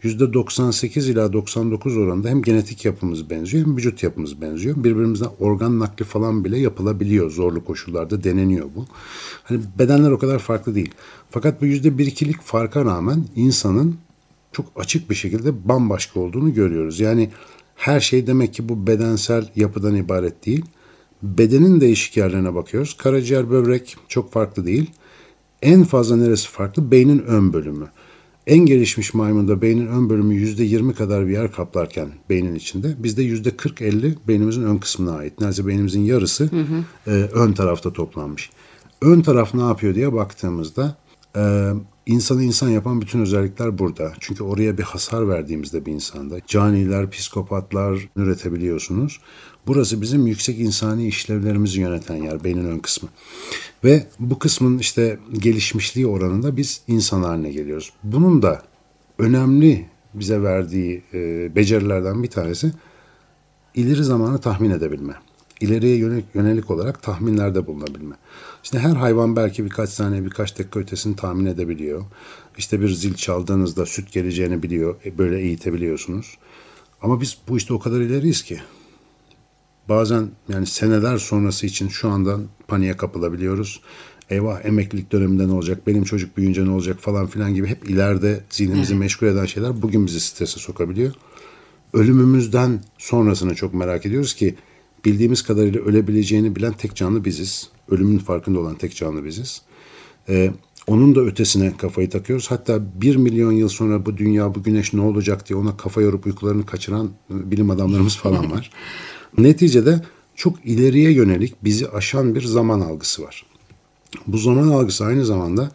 %98 ila 99 oranında hem genetik yapımız benziyor hem vücut yapımız benziyor. Birbirimizden organ nakli falan bile yapılabiliyor. Zorlu koşullarda deneniyor bu. Bedenler o kadar farklı değil. Fakat bu %1-2'lik farka rağmen insanın çok açık bir şekilde bambaşka olduğunu görüyoruz. Yani her şey demek ki bu bedensel yapıdan ibaret değil. Bedenin değişik yerlerine bakıyoruz. Karaciğer, böbrek çok farklı değil. En fazla neresi farklı? Beynin ön bölümü. En gelişmiş maymunda beynin ön bölümü %20 kadar bir yer kaplarken beynin içinde. Bizde %40-50 beynimizin ön kısmına ait. Neredeyse beynimizin yarısı ön tarafta toplanmış. Ön taraf ne yapıyor diye baktığımızda İnsanı insan yapan bütün özellikler burada. Çünkü oraya bir hasar verdiğimizde bir insanda caniler, psikopatlar üretebiliyorsunuz. Burası bizim yüksek insani işlevlerimizi yöneten yer, beynin ön kısmı. Ve bu kısmın işte gelişmişliği oranında biz insan haline geliyoruz. Bunun da önemli bize verdiği becerilerden bir tanesi ileri zamanı tahmin edebilme. İleriye yönelik olarak tahminlerde bulunabilme. İşte her hayvan belki birkaç saniye, birkaç dakika ötesini tahmin edebiliyor. İşte bir zil çaldığınızda süt geleceğini biliyor, böyle eğitebiliyorsunuz. Ama biz bu işte o kadar ileriyiz ki. Bazen yani seneler sonrası için şu andan paniğe kapılabiliyoruz. Eyvah, emeklilik döneminde ne olacak, benim çocuk büyüyünce ne olacak falan filan gibi hep ileride zihnimizi meşgul eden şeyler bugün bizi strese sokabiliyor. Ölümümüzden sonrasını çok merak ediyoruz ki bildiğimiz kadarıyla ölebileceğini bilen tek canlı biziz. Ölümün farkında olan tek canlı biziz. Onun da ötesine kafayı takıyoruz. Hatta 1 milyon yıl sonra bu dünya, bu güneş ne olacak diye ona kafa yorup uykularını kaçıran bilim adamlarımız falan var. Neticede çok ileriye yönelik bizi aşan bir zaman algısı var. Bu zaman algısı aynı zamanda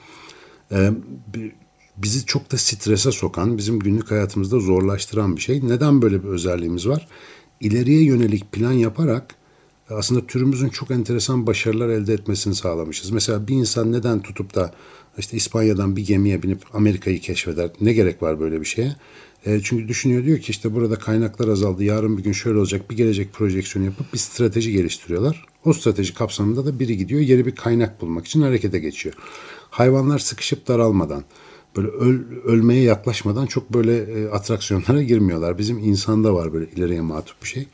bizi çok da strese sokan, bizim günlük hayatımızda zorlaştıran bir şey. Neden böyle bir özelliğimiz var? İleriye yönelik plan yaparak aslında türümüzün çok enteresan başarılar elde etmesini sağlamışız. Mesela bir insan neden tutup da işte İspanya'dan bir gemiye binip Amerika'yı keşfeder? Ne gerek var böyle bir şeye? Çünkü düşünüyor, diyor ki işte burada kaynaklar azaldı, yarın bir gün şöyle olacak, bir gelecek projeksiyonu yapıp bir strateji geliştiriyorlar. O strateji kapsamında da biri gidiyor, yeni bir kaynak bulmak için harekete geçiyor. Hayvanlar sıkışıp daralmadan, böyle ölmeye yaklaşmadan çok böyle atraksiyonlara girmiyorlar. Bizim insanda var böyle ileriye matuf bir şey.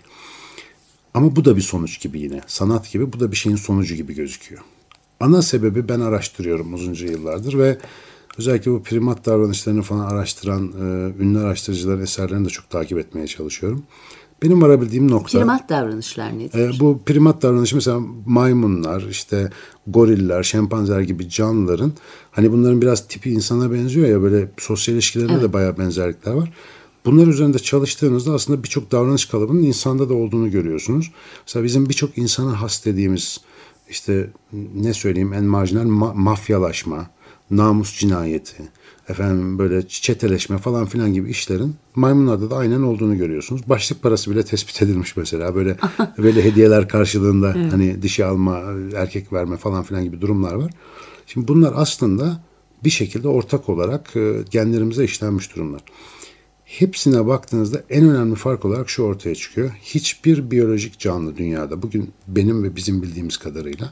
Ama bu da bir sonuç gibi yine. Sanat gibi, bu da bir şeyin sonucu gibi gözüküyor. Ana sebebi ben araştırıyorum uzunca yıllardır ve özellikle bu primat davranışlarını falan araştıran ünlü araştırıcıların eserlerini de çok takip etmeye çalışıyorum. Benim varabildiğim nokta... Primat davranışlar nedir? Bu primat davranışı mesela maymunlar, işte goriller, şempanzeler gibi canlıların, hani bunların biraz tipi insana benziyor ya, böyle sosyal ilişkilerinde de bayağı benzerlikler var. Bunlar üzerinde çalıştığınızda aslında birçok davranış kalıbının insanda da olduğunu görüyorsunuz. Mesela bizim birçok insana has dediğimiz işte ne söyleyeyim en marjinal mafyalaşma, namus cinayeti, efendim böyle çeteleşme falan filan gibi işlerin maymunlarda da aynen olduğunu görüyorsunuz. Başlık parası bile tespit edilmiş mesela, böyle hediyeler karşılığında hani dişi alma, erkek verme falan filan gibi durumlar var. Şimdi bunlar aslında bir şekilde ortak olarak genlerimize işlenmiş durumlar. Hepsine baktığınızda en önemli fark olarak şu ortaya çıkıyor. Hiçbir biyolojik canlı dünyada bugün benim ve bizim bildiğimiz kadarıyla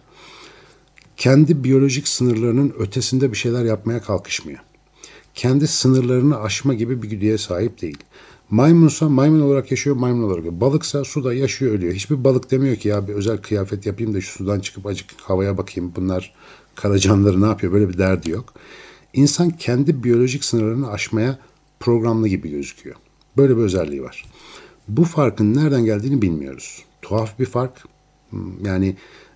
kendi biyolojik sınırlarının ötesinde bir şeyler yapmaya kalkışmıyor. Kendi sınırlarını aşma gibi bir güdüye sahip değil. Maymunsa maymun olarak yaşıyor, maymun olarak yaşıyor. Balıksa suda yaşıyor, ölüyor. Hiçbir balık demiyor ki ya bir özel kıyafet yapayım da şu sudan çıkıp acık havaya bakayım. Bunlar kara canlıları ne yapıyor? Böyle bir derdi yok. İnsan kendi biyolojik sınırlarını aşmaya programlı gibi gözüküyor. Böyle bir özelliği var. Bu farkın nereden geldiğini bilmiyoruz. Tuhaf bir fark. Yani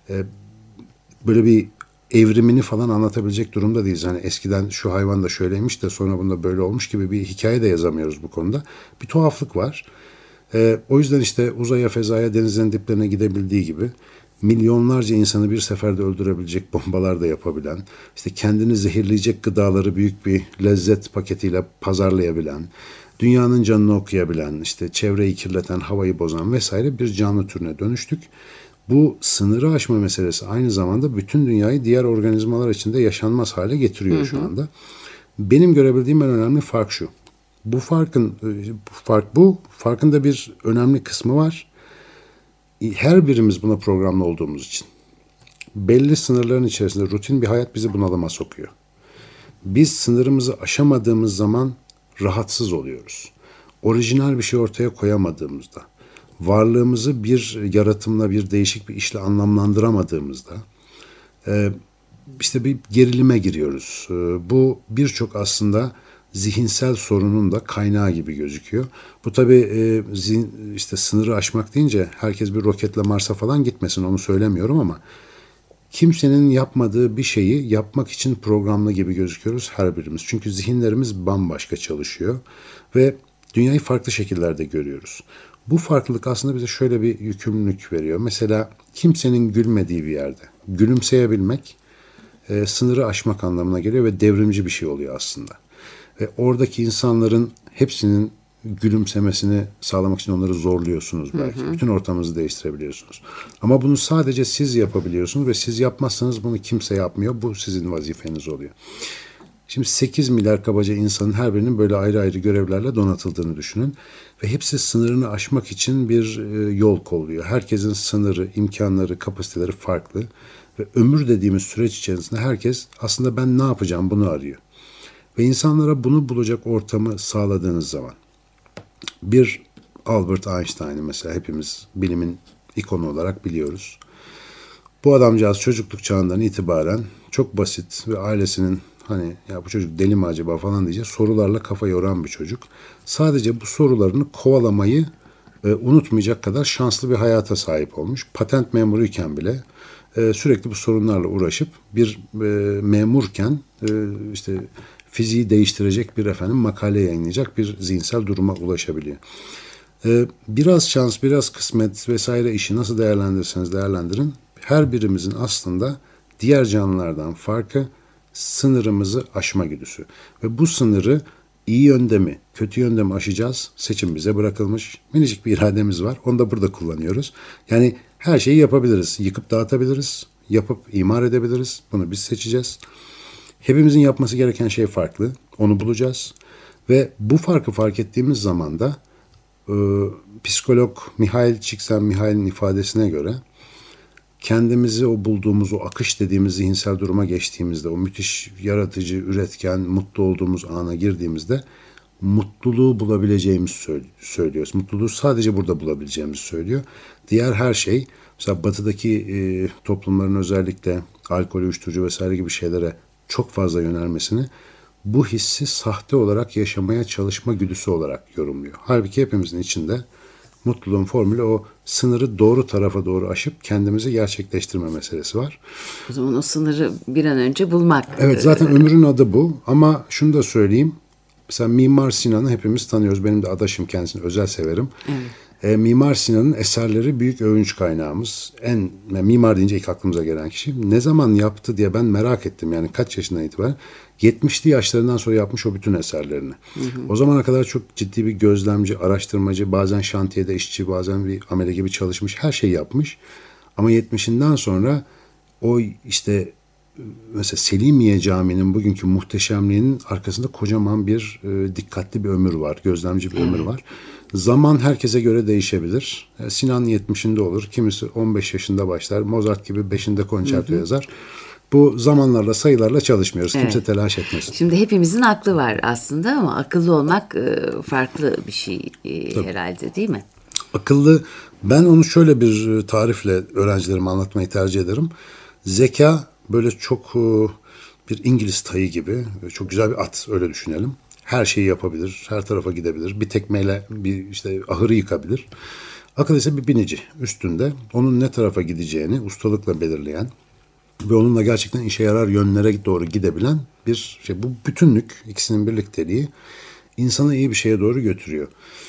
böyle bir evrimini falan anlatabilecek durumda değiliz. Hani eskiden şu hayvan da şöyleymiş de sonra bunda böyle olmuş gibi bir hikaye de yazamıyoruz bu konuda. Bir tuhaflık var. O yüzden işte uzaya, fezaya, denizlerin diplerine gidebildiği gibi milyonlarca insanı bir seferde öldürebilecek bombalar da yapabilen, işte kendini zehirleyecek gıdaları büyük bir lezzet paketiyle pazarlayabilen, dünyanın canını okuyabilen, işte çevreyi kirleten, havayı bozan vesaire bir canlı türüne dönüştük. Bu sınırı aşma meselesi aynı zamanda bütün dünyayı diğer organizmalar içinde yaşanmaz hale getiriyor şu anda. Benim görebildiğim en önemli fark şu. Bu farkın da bir önemli kısmı var. Her birimiz buna programlı olduğumuz için. Belli sınırların içerisinde rutin bir hayat bizi bunalıma sokuyor. Biz sınırımızı aşamadığımız zaman rahatsız oluyoruz. Orijinal bir şey ortaya koyamadığımızda, varlığımızı bir yaratımla, bir değişik bir işle anlamlandıramadığımızda işte bir gerilime giriyoruz. Bu birçok aslında zihinsel sorunun da kaynağı gibi gözüküyor. Bu tabii işte sınırı aşmak deyince herkes bir roketle Mars'a falan gitmesin, onu söylemiyorum ama kimsenin yapmadığı bir şeyi yapmak için programlı gibi gözüküyoruz her birimiz. Çünkü zihinlerimiz bambaşka çalışıyor ve dünyayı farklı şekillerde görüyoruz. Bu farklılık aslında bize şöyle bir yükümlülük veriyor. Mesela kimsenin gülmediği bir yerde gülümseyebilmek sınırı aşmak anlamına geliyor ve devrimci bir şey oluyor aslında. Ve oradaki insanların hepsinin gülümsemesini sağlamak için onları zorluyorsunuz belki. Bütün ortamınızı değiştirebiliyorsunuz. Ama bunu sadece siz yapabiliyorsunuz ve siz yapmazsanız bunu kimse yapmıyor. Bu sizin vazifeniz oluyor. Şimdi 8 milyar kabaca insanın her birinin böyle ayrı ayrı görevlerle donatıldığını düşünün. Ve hepsi sınırını aşmak için bir yol kolluyor. Herkesin sınırı, imkanları, kapasiteleri farklı. Ve ömür dediğimiz süreç içerisinde herkes aslında ben ne yapacağım bunu arıyor. Ve insanlara bunu bulacak ortamı sağladığınız zaman bir Albert Einstein'ı mesela hepimiz bilimin ikonu olarak biliyoruz. Bu adamcağız çocukluk çağından itibaren çok basit ve ailesinin hani ya bu çocuk deli mi acaba falan diyecek sorularla kafa yoran bir çocuk. Sadece bu sorularını kovalamayı unutmayacak kadar şanslı bir hayata sahip olmuş. Patent memuruyken bile sürekli bu sorunlarla uğraşıp bir memurken işte fiziği değiştirecek bir makale yayınlayacak bir zihinsel duruma ulaşabiliyor. Biraz şans, biraz kısmet vesaire işi nasıl değerlendirirseniz değerlendirin. Her birimizin aslında diğer canlılardan farkı sınırımızı aşma güdüsü. Ve bu sınırı iyi yönde mi, kötü yönde mi aşacağız? Seçim bize bırakılmış. Minicik bir irademiz var. Onu da burada kullanıyoruz. Yani her şeyi yapabiliriz. Yıkıp dağıtabiliriz. Yapıp imar edebiliriz. Bunu biz seçeceğiz. Hepimizin yapması gereken şey farklı. Onu bulacağız. Ve bu farkı fark ettiğimiz zaman da psikolog Mihail Csikszentmihalyi'nin ifadesine göre kendimizi o bulduğumuz, o akış dediğimiz zihinsel duruma geçtiğimizde, o müthiş, yaratıcı, üretken, mutlu olduğumuz ana girdiğimizde mutluluğu bulabileceğimizi söylüyoruz. Mutluluğu sadece burada bulabileceğimizi söylüyor. Diğer her şey, mesela batıdaki toplumların özellikle alkol, uyuşturucu vesaire gibi şeylere çok fazla yönelmesini bu hissi sahte olarak yaşamaya çalışma güdüsü olarak yorumluyor. Halbuki hepimizin içinde mutluluğun formülü o sınırı doğru tarafa doğru aşıp kendimizi gerçekleştirme meselesi var. O zaman o sınırı bir an önce bulmak. Evet, zaten ömrün adı bu. Ama şunu da söyleyeyim. Mesela Mimar Sinan'ı hepimiz tanıyoruz. Benim de adaşım, kendisini özel severim. Evet. Mimar Sinan'ın eserleri büyük övünç kaynağımız. Mimar deyince ilk aklımıza gelen kişi. Ne zaman yaptı diye ben merak ettim. Yani kaç yaşından itibaren. 70'li yaşlarından sonra yapmış o bütün eserlerini. O zamana kadar çok ciddi bir gözlemci, araştırmacı, bazen şantiyede işçi, bazen bir amele gibi çalışmış. Her şeyi yapmış. Ama 70'inden sonra o işte mesela Selimiye Camii'nin bugünkü muhteşemliğinin arkasında kocaman bir dikkatli bir ömür var. Gözlemci bir ömür var. Zaman herkese göre değişebilir. Sinan 70'inde olur. Kimisi 15 yaşında başlar. Mozart gibi 5'inde konçerto yazar. Bu zamanlarla, sayılarla çalışmıyoruz. Kimse telaş etmesin. Şimdi hepimizin aklı var aslında ama akıllı olmak farklı bir şey herhalde, değil mi? Akıllı, ben onu şöyle bir tarifle öğrencilerime anlatmayı tercih ederim. Zeka böyle çok bir İngiliz tayı gibi, çok güzel bir at, öyle düşünelim. Her şeyi yapabilir, her tarafa gidebilir. Bir tekmeyle bir işte ahırı yıkabilir. Akıl ise bir binici üstünde. Onun ne tarafa gideceğini ustalıkla belirleyen ve onunla gerçekten işe yarar yönlere doğru gidebilen bir şey. Bu bütünlük, ikisinin birlikteliği insanı iyi bir şeye doğru götürüyor.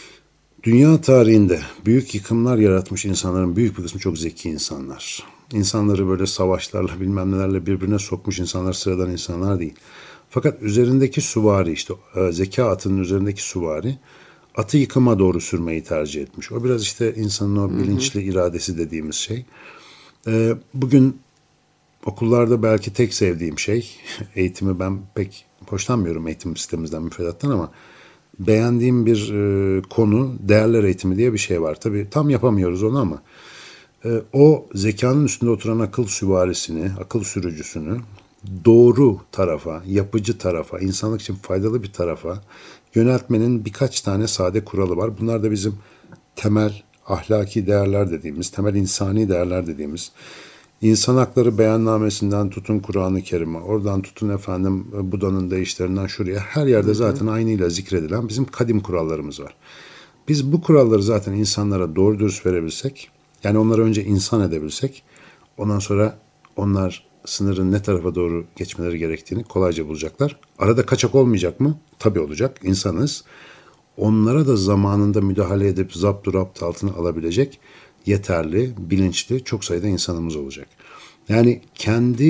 Dünya tarihinde büyük yıkımlar yaratmış insanların büyük bir kısmı çok zeki insanlar. İnsanları böyle savaşlarla bilmem nelerle birbirine sokmuş insanlar sıradan insanlar değil. Fakat üzerindeki süvari, işte zeka atının üzerindeki süvari atı yıkıma doğru sürmeyi tercih etmiş. O biraz işte insanın o bilinçli iradesi dediğimiz şey. Bugün okullarda belki tek sevdiğim şey, eğitimi ben pek hoşlanmıyorum eğitim sistemimizden, müfredattan, ama beğendiğim bir konu değerler eğitimi diye bir şey var. Tabii tam yapamıyoruz onu ama o zekanın üstünde oturan akıl süvarisini, akıl sürücüsünü doğru tarafa, yapıcı tarafa, insanlık için faydalı bir tarafa yöneltmenin birkaç tane sade kuralı var. Bunlar da bizim temel ahlaki değerler dediğimiz, temel insani değerler dediğimiz, İnsan Hakları Beyannamesi'nden tutun Kur'an-ı Kerim'e, oradan tutun efendim Buda'nın deyişlerinden şuraya, her yerde zaten aynıyla zikredilen bizim kadim kurallarımız var. Biz bu kuralları zaten insanlara doğru dürüst verebilsek, yani onları önce insan edebilsek, ondan sonra onlar sınırın ne tarafa doğru geçmeleri gerektiğini kolayca bulacaklar. Arada kaçak olmayacak mı? Tabii olacak. İnsanız. Onlara da zamanında müdahale edip zapturapt altına alabilecek yeterli, bilinçli çok sayıda insanımız olacak. Yani kendi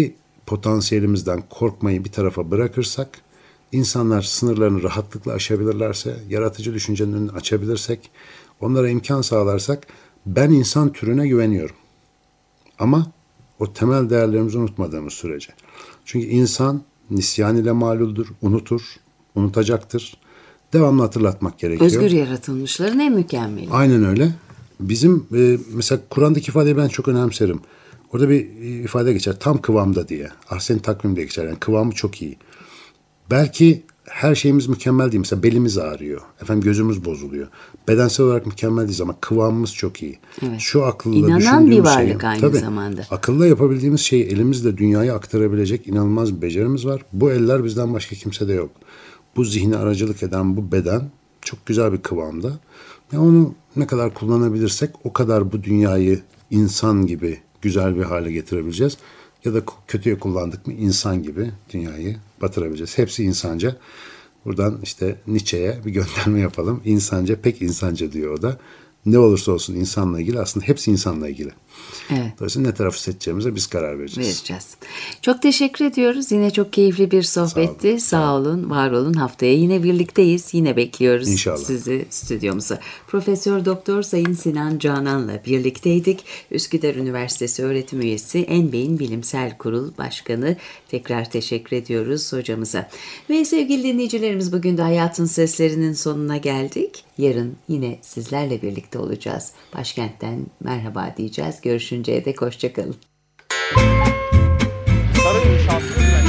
potansiyelimizden korkmayı bir tarafa bırakırsak, insanlar sınırlarını rahatlıkla aşabilirlerse, yaratıcı düşüncenin önünü açabilirsek, onlara imkan sağlarsak, ben insan türüne güveniyorum. Ama o temel değerlerimizi unutmadığımız sürece. Çünkü insan nisyan ile maluldur, unutur, unutacaktır. Devamlı hatırlatmak gerekiyor. Özgür yaratılmışların en mükemmeli. Aynen öyle. Bizim mesela Kur'an'daki ifadeyi ben çok önemserim. Orada bir ifade geçer, tam kıvamda diye. Ahsen takvim diye geçer. Yani kıvamı çok iyi. Belki her şeyimiz mükemmel değil. Mesela belimiz ağrıyor. Gözümüz bozuluyor. Bedensel olarak mükemmel değiliz ama kıvamımız çok iyi. Evet. Şu akılla İnanan düşündüğümüz bir varlık aynı tabii, zamanda. Akılla yapabildiğimiz şeyi elimizle dünyaya aktarabilecek inanılmaz bir becerimiz var. Bu eller bizden başka kimsede yok. Bu zihni aracılık eden bu beden çok güzel bir kıvamda. Onu ne kadar kullanabilirsek o kadar bu dünyayı insan gibi güzel bir hale getirebileceğiz. Ya da kötüye kullandık mı insan gibi dünyayı batırabileceğiz. Hepsi insanca. Buradan işte Nietzsche'ye bir gönderme yapalım. İnsanca, pek insanca diyor o da. Ne olursa olsun insanla ilgili, aslında hepsi insanla ilgili. Evet. Dolayısıyla ne tarafı seçeceğimize biz karar vereceğiz. Çok teşekkür ediyoruz. Yine çok keyifli bir sohbetti. Sağ olun, var olun. Haftaya yine birlikteyiz. Yine bekliyoruz İnşallah. sizi stüdyomuza. Profesör Doktor Sayın Sinan Canan'la birlikteydik. Üsküdar Üniversitesi öğretim üyesi, Enbein Bilimsel Kurul Başkanı. Tekrar teşekkür ediyoruz hocamıza. Ve sevgili dinleyicilerimiz, bugün de Hayatın Seslerinin sonuna geldik. Yarın yine sizlerle birlikte olacağız. Başkentten merhaba diyeceğiz. Görüşünceye dek hoşçakalın. Sarı inşaatlı İtalyanlar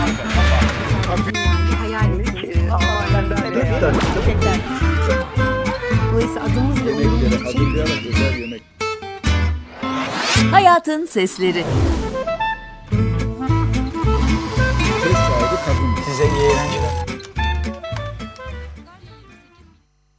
Dolayısıyla adımız ve umurumuz için Hayatın Sesleri. size iyi eğlenceler.